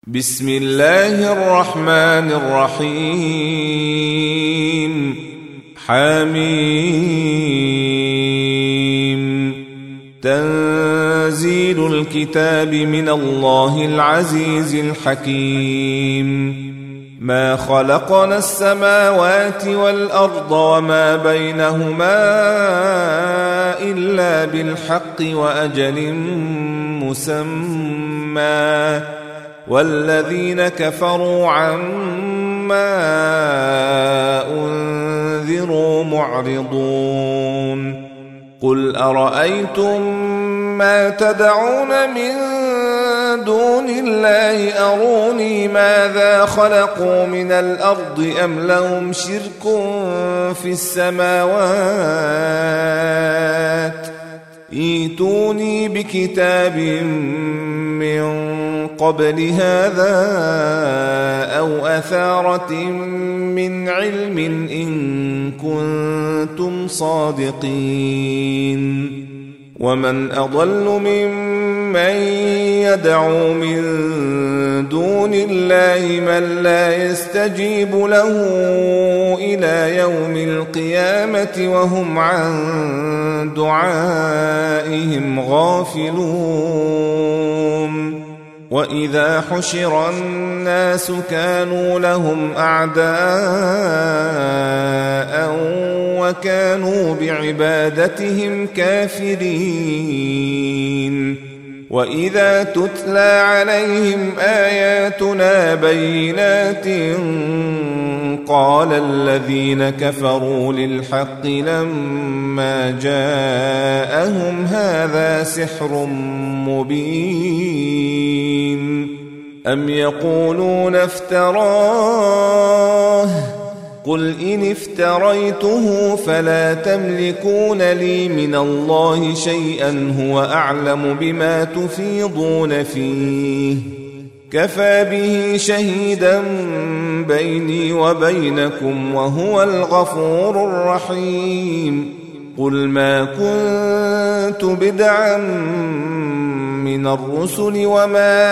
بسم الله الرحمن الرحيم حميم تنزيل الكتاب من الله العزيز الحكيم ما خلقنا السماوات والأرض وما بينهما إلا بالحق وأجل مسمى والذين كفروا عما أنذروا معرضون قل أرأيتم ما تدعون من دون الله أروني ماذا خلقوا من الأرض أم لهم شرك في السماوات ائتوني بكتاب من قبل هذا أو أثارة من علم إن كنتم صادقين ومن أضل ممن يدعو من دون الله من لا يستجيب له إلى يوم القيامة وهم عن دعائهم غافلون وإذا حشر الناس كانوا لهم أعداء وكانوا بعبادتهم كافرين وإذا تتلى عليهم آياتنا بينات قال الذين كفروا للحق لما جاءهم هذا سحر مبين أم يقولون افتراه قل إن افتريته فلا تملكون لي من الله شيئا هو أعلم بما تفيضون فيه كفى به شهيدا بيني وبينكم وهو الغفور الرحيم قل ما كنت بدعا من الرسل وما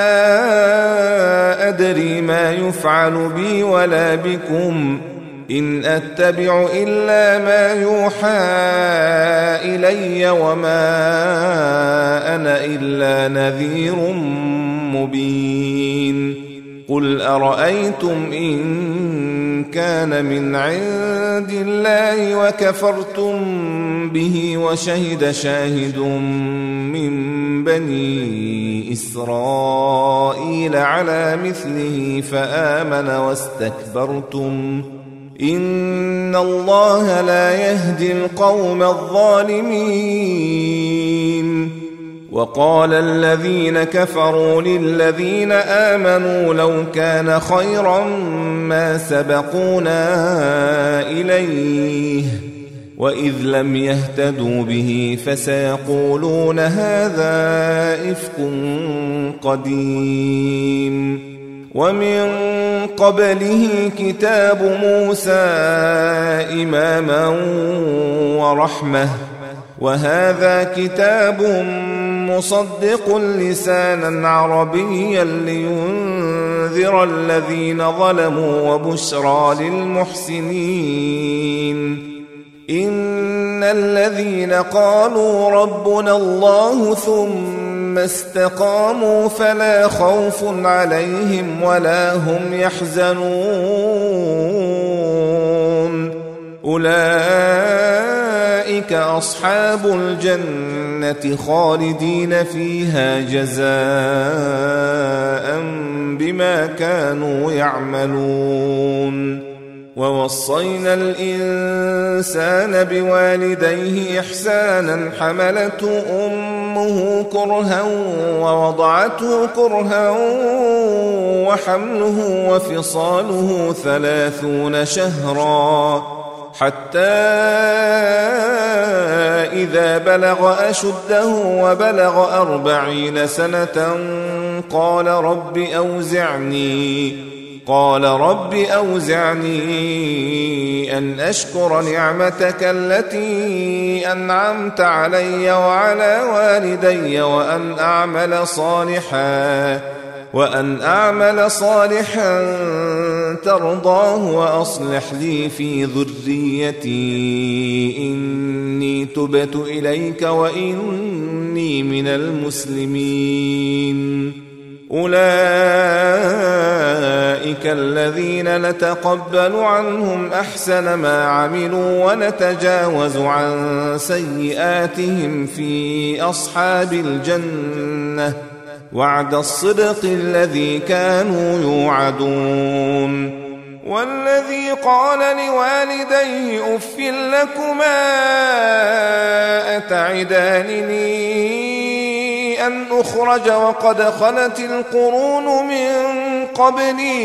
أدري ما يفعل بي ولا بكم إن أتبع إلا ما يوحى إلي وما أنا إلا نذير مبين قل أرأيتم إن كان من عند الله وكفرتم به وشهد شاهد من بني إسرائيل على مثله فآمن واستكبرتم إن الله لا يهدي القوم الظالمين وقال الذين كفروا للذين آمنوا لو كان خيرا ما سبقونا إليه وإذ لم يهتدوا به فسيقولون هذا إفك قديم ومن قبله كتاب موسى إماما ورحمة وهذا كتاب مصدق لسانا عربيا لينذر الذين ظلموا وبشرى للمحسنين إن الذين قالوا ربنا الله ثم استقاموا فلا خوف عليهم ولا هم يحزنون أولئك أصحاب الجنة خالدين فيها جزاء بما كانوا يعملون ووصينا الإنسان بوالديه إحسانا حملته أمه كرها ووضعته كرها وحمله وفصاله 30 شهرا حتى إذا بلغ أشده وبلغ 40 سنة قال رب أوزعني أن أشكر نعمتك التي أنعمت علي وعلى والدي وأن أعمل وأن أعمل صالحا ترضاه وأصلح لي في ذريتي إني تبت إليك وإني من المسلمين. أولئك الذين نتقبل عنهم أحسن ما عملوا ونتجاوز عن سيئاتهم في أصحاب الجنة وعد الصدق الذي كانوا يوعدون. والذي قال لوالديه أف لكما أتعدانني أن أخرج وقد خلت القرون من قبلي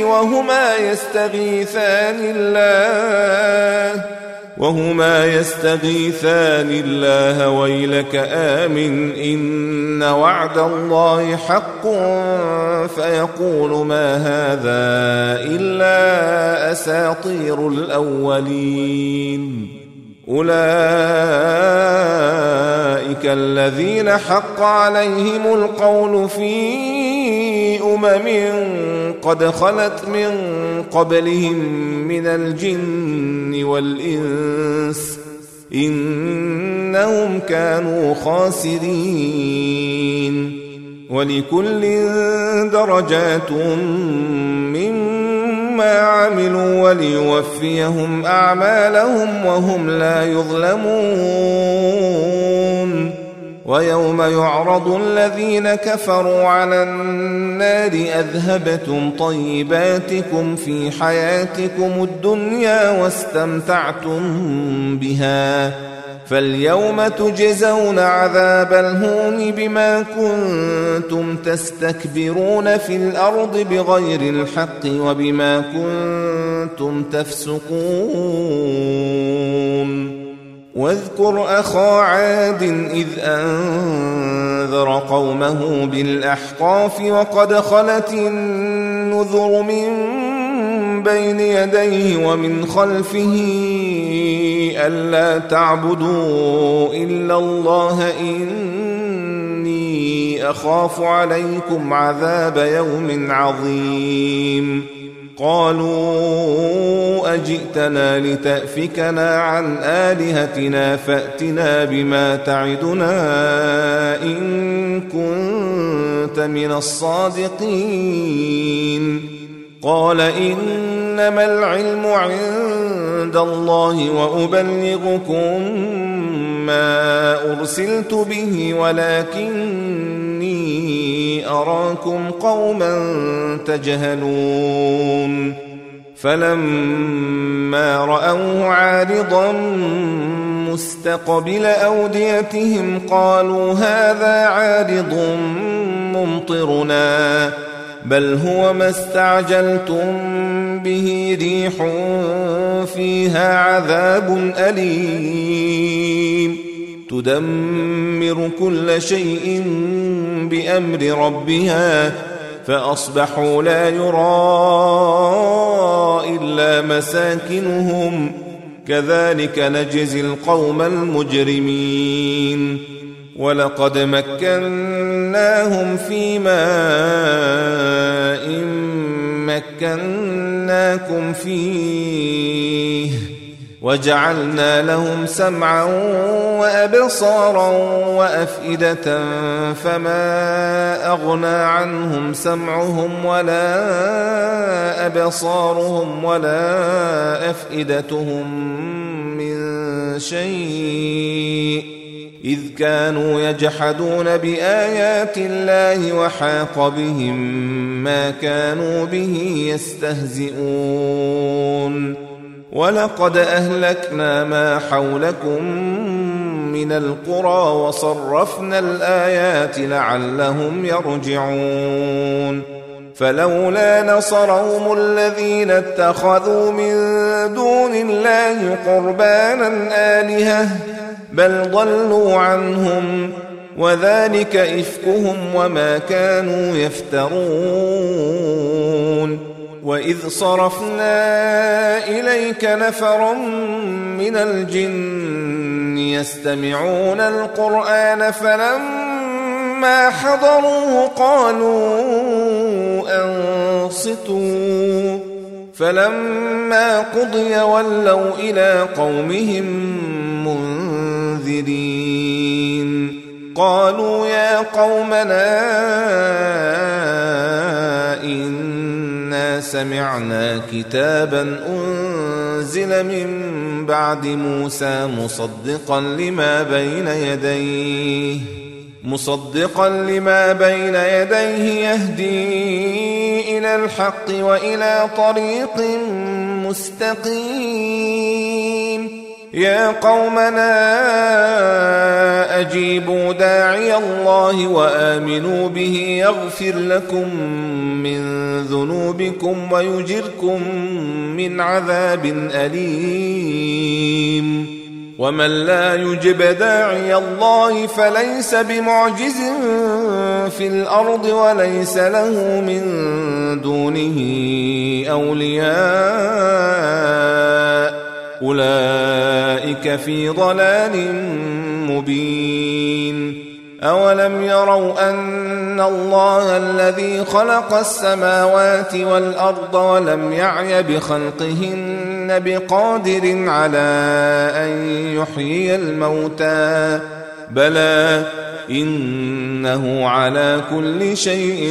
وهما يستغيثان الله ويلك آمن إن وعد الله حق فيقول ما هذا إلا أساطير الأولين. أولئك الذين حق عليهم القول في قد خلت من قبلهم من الجن والإنس إنهم كانوا خاسرين. ولكل درجات مما عملوا وليوفيهم أعمالهم وهم لا يظلمون. ويوم يعرض الذين كفروا على النار أذهبتم طيباتكم في حياتكم الدنيا واستمتعتم بها فاليوم تجزون عذاب الهون بما كنتم تستكبرون في الأرض بغير الحق وبما كنتم تفسقون. واذكر أخا عاد إذ أنذر قومه بالأحقاف وقد خلت النذر من بين يديه ومن خلفه ألا تعبدوا إلا الله إني أخاف عليكم عذاب يوم عظيم. قالوا أجئتنا لتأفكنا عن آلهتنا فأتنا بما تعدنا إن كنت من الصادقين. قال إنما العلم عند الله وأبلغكم ما أرسلت به ولكني أراكم قوما تجهلون. فلما رأوه عارضا مستقبل أوديتهم قالوا هذا عارض ممطرنا بل هو ما استعجلتم به ريح فيها عذاب أليم تدمر كل شيء بأمر ربها فأصبحوا لا يرى إلا مساكنهم كذلك نجزي القوم المجرمين. ولقد مكناهم في ماء مكناكم فيه وجعلنا لهم سمعا وأبصارا وأفئدة فما أغنى عنهم سمعهم ولا أبصارهم ولا أفئدتهم من شيء إذ كانوا يجحدون بآيات الله وحاق بهم ما كانوا به يستهزئون. ولقد أهلكنا ما حولكم من القرى وصرفنا الآيات لعلهم يرجعون. فلولا نصرهم الذين اتخذوا من دون الله قربانا آلهة بل ضلوا عنهم وذلك إفكهم وما كانوا يفترون. وإذ صرفنا إليك نفرا من الجن يستمعون القرآن فلما فلما حضروه قالوا أنصتوا فلما قضي ولوا إلى قومهم منذرين قالوا يا قومنا إنا سمعنا كتابا أنزل من بعد موسى مصدقا لما بين يديه يهدي إلى الحق وإلى طريق مستقيم يا قومنا أجيبوا داعي الله وآمنوا به يغفر لكم من ذنوبكم ويجركم من عذاب أليم ومن لا يجب داعي الله فليس بمعجز في الأرض وليس له من دونه أولياء أولئك في ضلال مبين أولم يروا أن الله الذي خلق السماوات والأرض ولم يعي بخلقهن بقادر على أن يحيي الموتى بلى إنه على كل شيء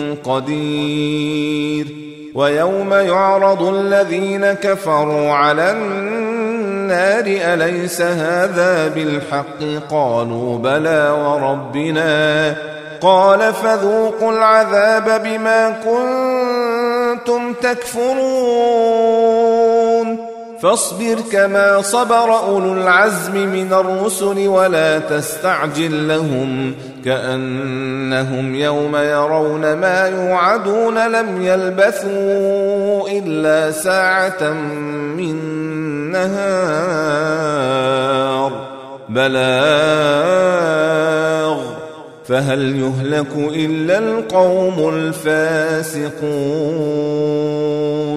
قدير ويوم يعرض الذين كفروا على النار أليس هذا بالحق قالوا بلى وربنا قال فذوقوا العذاب بما كنتم تكفرون فاصبر كما صبر أولو العزم من الرسل ولا تستعجل لهم كأنهم يوم يرون ما يوعدون لم يلبثوا إلا ساعة من نهار بلاغ فهل يهلك إلا القوم الفاسقون